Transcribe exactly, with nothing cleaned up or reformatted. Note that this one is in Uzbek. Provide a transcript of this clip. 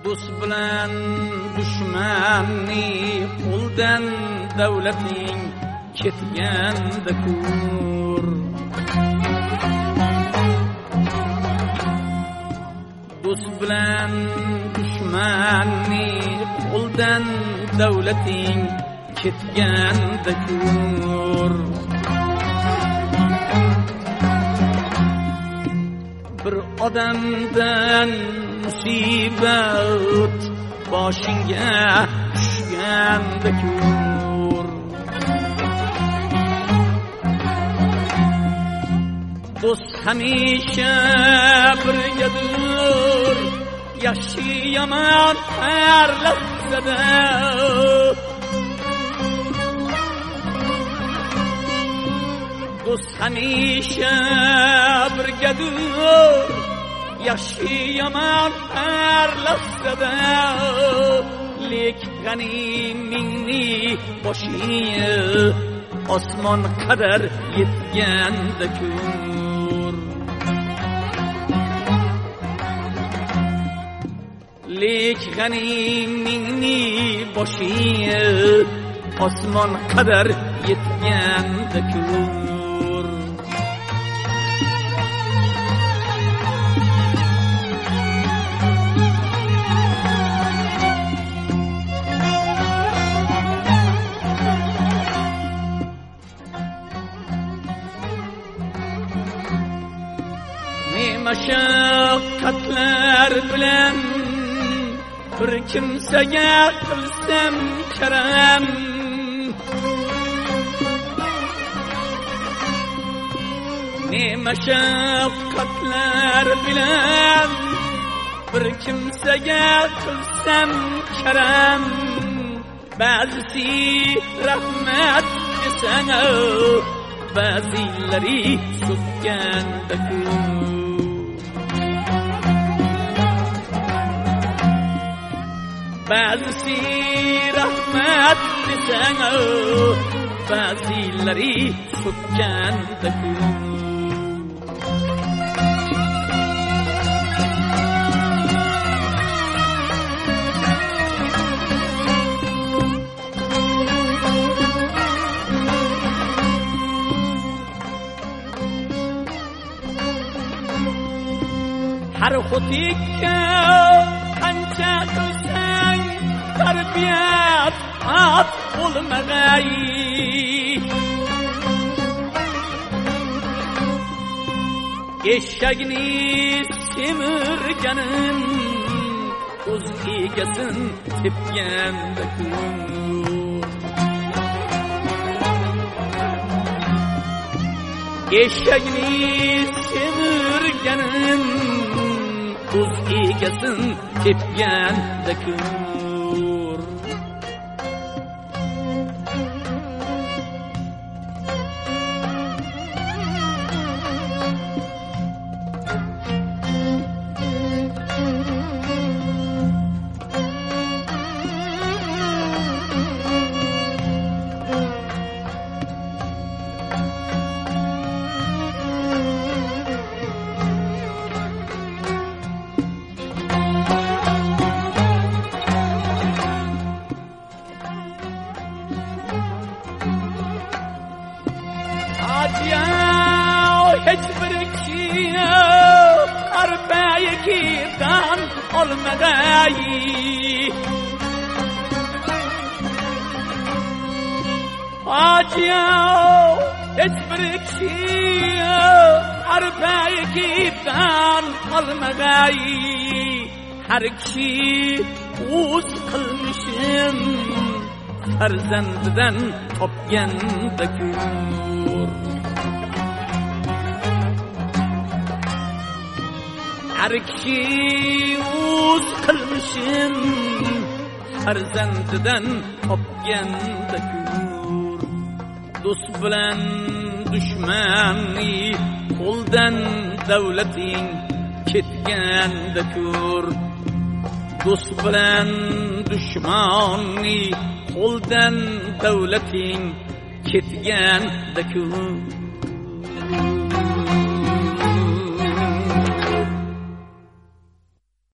do'st bilan dushmanni qo'ldan davlating ketganda ko'r. Do'st bilan dushmanni qo'ldan davlating ketganda ko'r. Bir odamdan musibat boshingga tushganda ko'r. Do'st hamisha birgadir, yaxshi yomon har lahzada. Do'st hamisha birgadir, yaxshi yomon har lahzada. Lek g'animingni boshingga osmon qadar yetganda ko'r. Lek g'animingni boshingga osmon qadar yetganda ko'r. Mashaqqatlar bilan bir kimsaga qilsam karam. Ne mashaqqatlar bilan bir kimsaga qilsam karam. Ba'zisi rahmat desana, ba'zilari so'kkanda ko'r. Ba'zisi rahmat desana, ba'zilari so'kkanda ko'r. Har xutikka qancha qilsang tarbiyat at bo'lmag'ay. Eshagini semirganin o'z egasin tepganda ko'r. Eshagini semirganin o'z egasin tepganda ko'r. Hiçbir kiye arpaya kirdan olmaday. Hacıya hiçbir kiye arpaya kirdan olmaday. Her kişi o'z qilmishim farzandidan topganda ko'r. Her kişi o'z qilmishim farzandidan topganda ko'r. Do'st bilan dushmanni qo'ldan davlating ketganda ko'r. Do'st bilan dushmanni qo'ldan davlating ketganda ko'r.